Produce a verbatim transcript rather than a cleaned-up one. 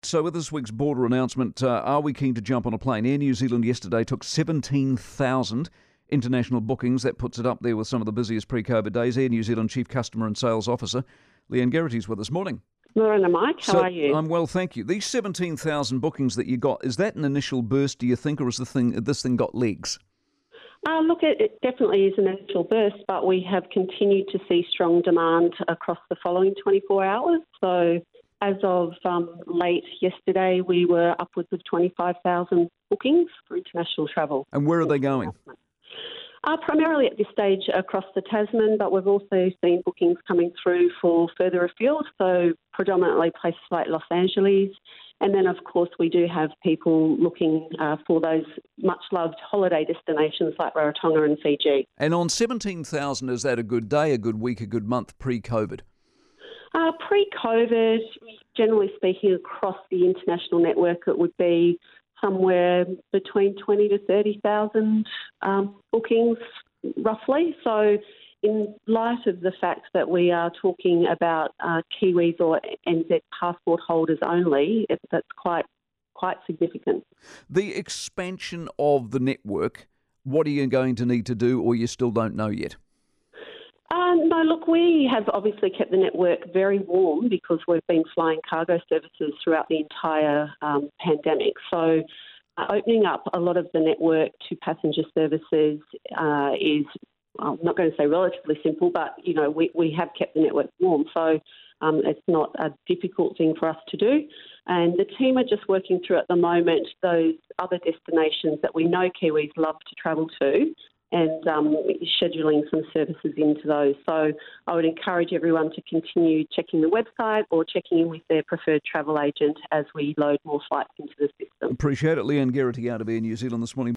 So with this week's border announcement, uh, are we keen to jump on a plane? Air New Zealand yesterday took seventeen thousand international bookings. That puts it up there with some of the busiest pre-COVID days. Air New Zealand Chief Customer and Sales Officer Leanne Geraghty's with us. Morning. Morning, Mike. How so, are you? I'm well, thank you. These seventeen thousand bookings that you got, is that an initial burst, do you think, or has the thing, this thing got legs? Uh, look, it, it definitely is an initial burst, but we have continued to see strong demand across the following twenty-four hours. So as of um, late yesterday, we were upwards of twenty-five thousand bookings for international travel. And where are they going? Uh, primarily at this stage across the Tasman, but we've also seen bookings coming through for further afield, so predominantly places like Los Angeles. And then, of course, we do have people looking uh, for those much-loved holiday destinations like Rarotonga and Fiji. And on seventeen thousand, is that a good day, a good week, a good month pre-COVID? Uh, pre-COVID, generally speaking, across the international network, it would be somewhere between twenty to thirty thousand um, bookings, roughly. So in light of the fact that we are talking about uh, Kiwis or N Z passport holders only, it, that's quite quite significant. The expansion of the network, what are you going to need to do, or you still don't know yet? Uh, no, look, we have obviously kept the network very warm because we've been flying cargo services throughout the entire um, pandemic. So uh, opening up a lot of the network to passenger services uh, is, I'm not going to say relatively simple, but, you know, we, we have kept the network warm. So um, it's not a difficult thing for us to do. And the team are just working through at the moment those other destinations that we know Kiwis love to travel to, and um, scheduling some services into those. So I would encourage everyone to continue checking the website or checking in with their preferred travel agent as we load more flights into the system. Appreciate it. Leanne Geraghty out of Air New Zealand this morning.